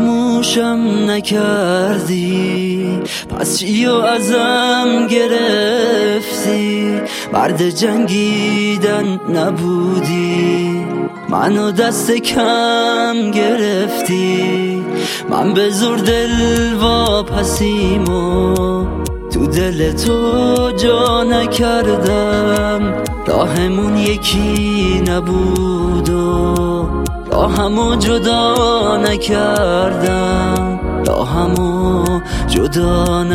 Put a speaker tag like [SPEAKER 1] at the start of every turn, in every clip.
[SPEAKER 1] فراموشم نکردی، پس چی و ازم گرفتی؟ مرد جنگیدن نبودی، منو دست کم گرفتی. من به زور دل واپسیم و تو دل تو جا نکردم. راهمون یکی نبود و راهمو جدا نکردم، راهمو جدا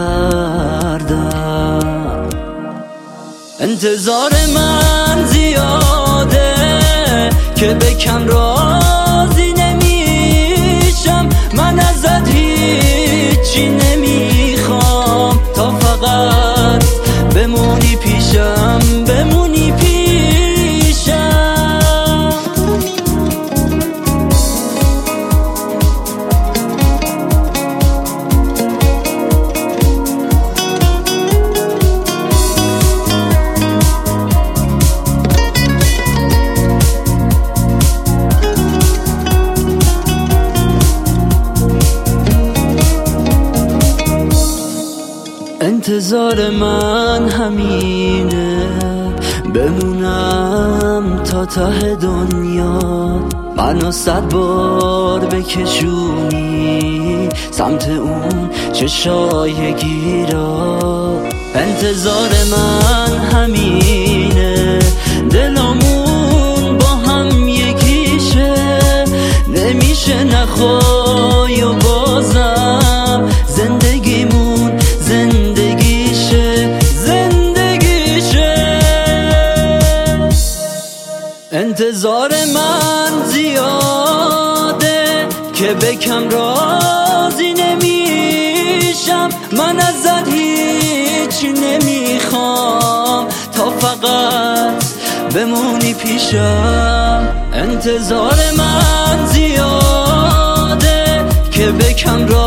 [SPEAKER 1] نکردم. انتظار من زیاده که بکم راضی نمیشم. من ازت هیچی نمیخوام تا فقط بمونی پیشم، بمونی پیشم. انتظار من همینه، بمونم تا ته دنیا. منو 100 بار بکشونی سمت اون چشای گیرا. انتظار من همینه، دلمون با هم یکیشه. نمیشه نخوای و بازم زندگیمون زندگیشه. انتظار من زیاده که بکم راضی نمیشم. من ازت هیچی نمیخوام تا فقط بمونی پیشم. انتظار من زیاده که بکم